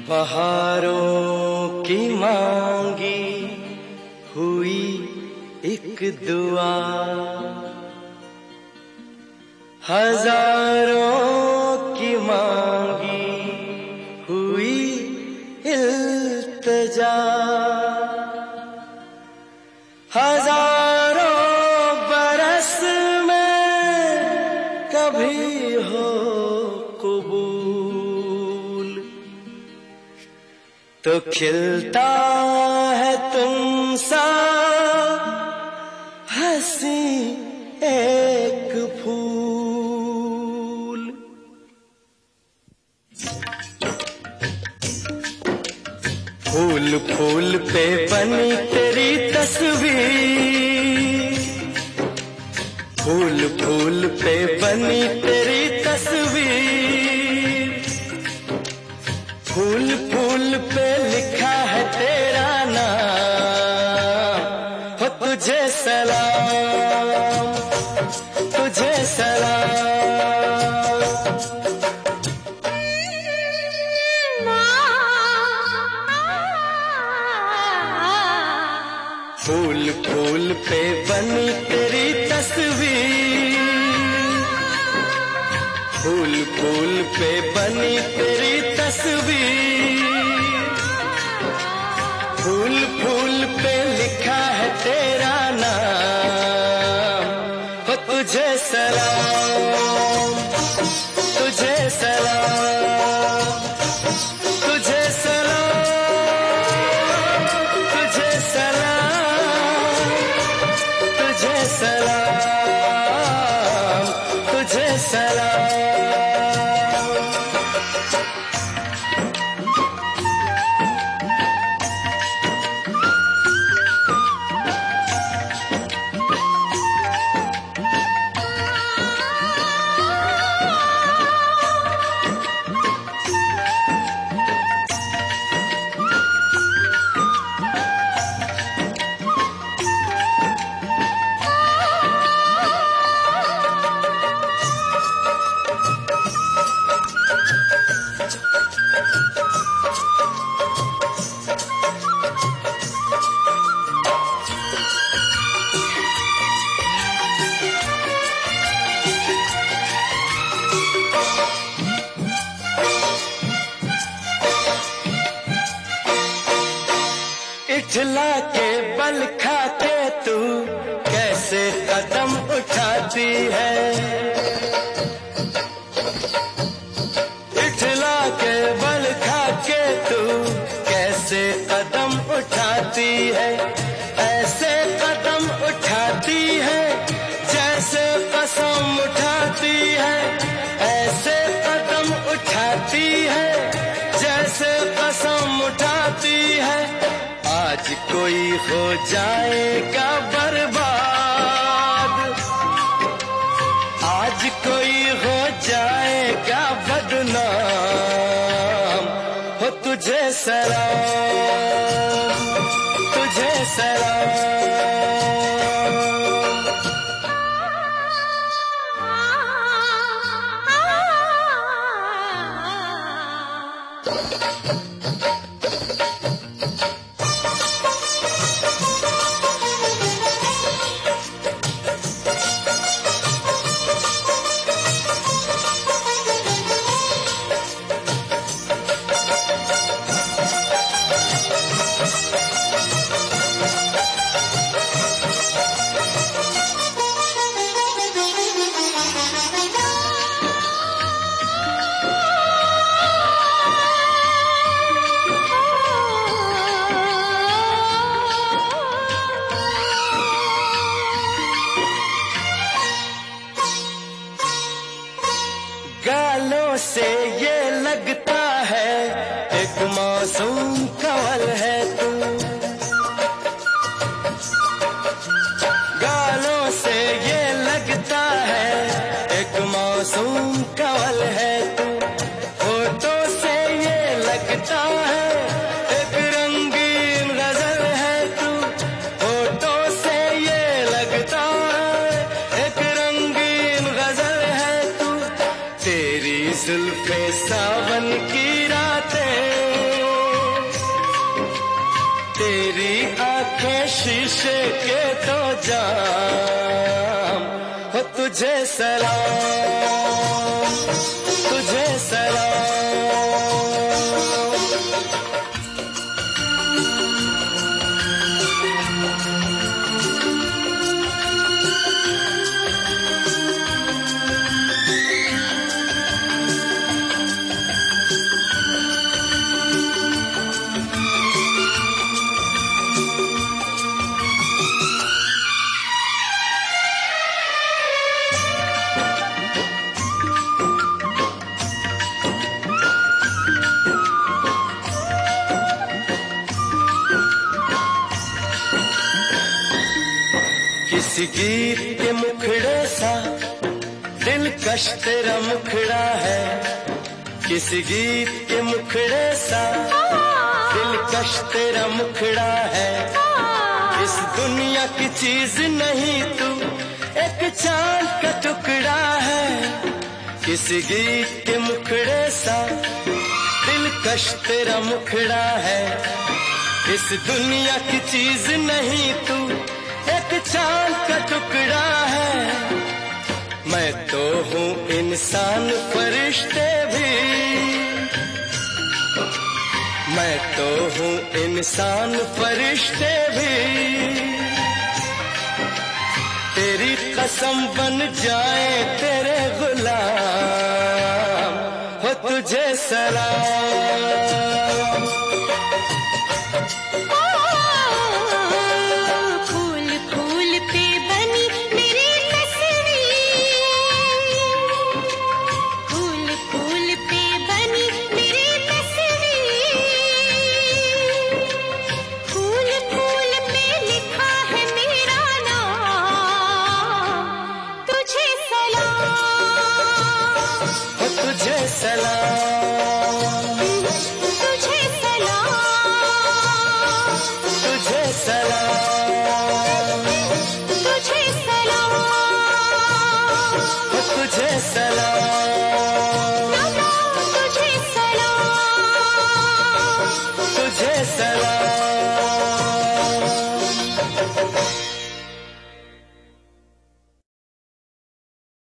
बहारों की मांगी हुई एक दुआ, हजारों की मांगी हुई इल्तिजा, हजारों बरस में कभी हो कबूल, तो खिलता है तुमसा हंसी एक फूल। फूल फूल पे बनी तेरी तस्वीर, फूल फूल पे बनी तेरी तस्वीर, फूल फूल पे लिखा है तेरा नाम, हो तुझे सलाम, तुझे सलाम। फूल फूल पे बनी तेरी तस्वीर, फूल फूल पे बनी तेरी तस्वीर, फूल फूल पे लिखा है तेरा नाम, हो तुझे सलाम, तुझे सलाम, तुझे सलाम, तुझे सलाम, तुझे सलाम, तुझे सलाम। इठला के बल खा के तू कैसे कदम उठाती है, इठला के बल खा के तू कैसे कदम उठाती है, ऐसे कदम उठाती है जैसे कसम उठाती है, ऐसे कदम उठाती है जैसे कसम उठाती है। आज कोई हो जाएगा बर्बाद, आज कोई हो जाएगा बदनाम, हो तुझे सलाम, तुझे सलाम। गालों से ये लगता है एक मासूम कंवल है तू, गालों से ये लगता है एक मासूम कंवल है तू, होठों से ये लगता है एक रंगीन गजल है तू, होठों से ये लगता है एक रंगीन गजल है तू, तेरी जुल्फे सावन की रातें तेरी आंखें शीशे के तो जाम हो। तुझे सलाम, तुझे सलाम। किसी गीत के मुखड़े सा दिलकश तेरा मुखड़ा है। किसी गीत के मुखड़े सा दिलकश तेरा मुखड़ा है। इस दुनिया की चीज नहीं तू एक चांद का टुकड़ा है। किसी गीत के मुखड़े सा दिलकश तेरा मुखड़ा है। इस दुनिया की चीज नहीं तू एक चांद का टुकड़ा है। मैं तो हूँ इंसान फरिश्ते भी, मैं तो हूँ इंसान फरिश्ते भी तेरी कसम बन जाए तेरे गुलाम हो। तुझे सलाम। तुझे सलाम, तुझे सलाम, तुझे सलाम।